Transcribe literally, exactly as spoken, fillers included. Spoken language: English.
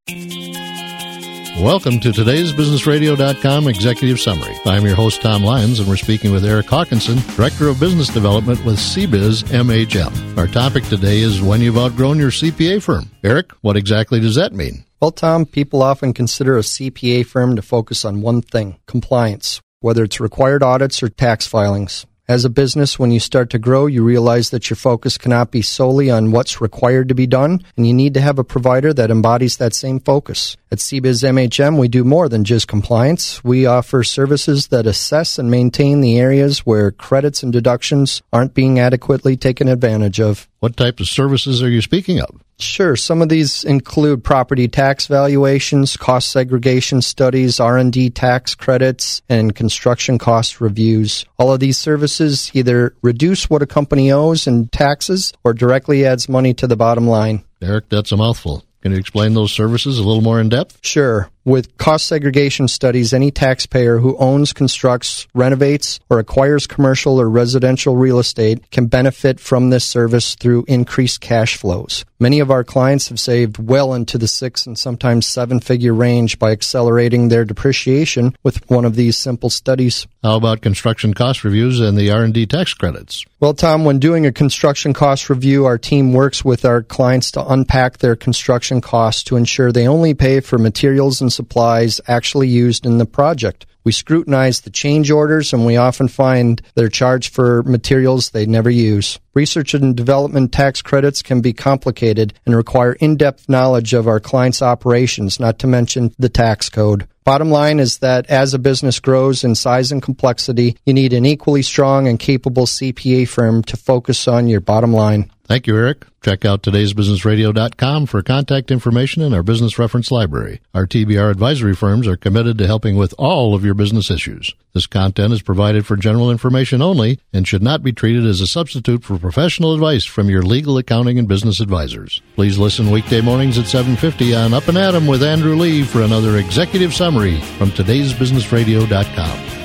Welcome to today's Business Radio dot com Executive Summary. I'm your host, Tom Lyons, and we're speaking with Eric Hawkinson, Director of Business Development with C B I Z M H M. Our topic today is when you've outgrown your C P A firm. Eric, what exactly does that mean? Well, Tom, people often consider a C P A firm to focus on one thing, compliance, whether it's required audits or tax filings. As a business, when you start to grow, you realize that your focus cannot be solely on what's required to be done, and you need to have a provider that embodies that same focus. At C B I Z M H M, we do more than just compliance. We offer services that assess and maintain the areas where credits and deductions aren't being adequately taken advantage of. What type of services are you speaking of? Sure. Some of these include property tax valuations, cost segregation studies, R and D tax credits, and construction cost reviews. All of these services either reduce what a company owes in taxes or directly adds money to the bottom line. Eric, that's a mouthful. Can you explain those services a little more in depth? Sure. With cost segregation studies, any taxpayer who owns, constructs, renovates, or acquires commercial or residential real estate can benefit from this service through increased cash flows. Many of our clients have saved well into the six and sometimes seven-figure range by accelerating their depreciation with one of these simple studies. How about construction cost reviews and the R and D tax credits? Well, Tom, when doing a construction cost review, our team works with our clients to unpack their construction costs to ensure they only pay for materials and supplies actually used in the project. We scrutinize the change orders, and we often find they're charged for materials they never use. Research and development tax credits can be complicated and require in-depth knowledge of our clients' operations, not to mention the tax code. Bottom line is that as a business grows in size and complexity, you need an equally strong and capable C P A firm to focus on your bottom line. Thank you, Eric. Check out todays business radio dot com for contact information in our business reference library. Our T B R advisory firms are committed to helping with all of your business issues. This content is provided for general information only and should not be treated as a substitute for professional advice from your legal, accounting, and business advisors. Please listen weekday mornings at seven fifty on Up and At 'em with Andrew Lee for another executive summary from todays business radio dot com.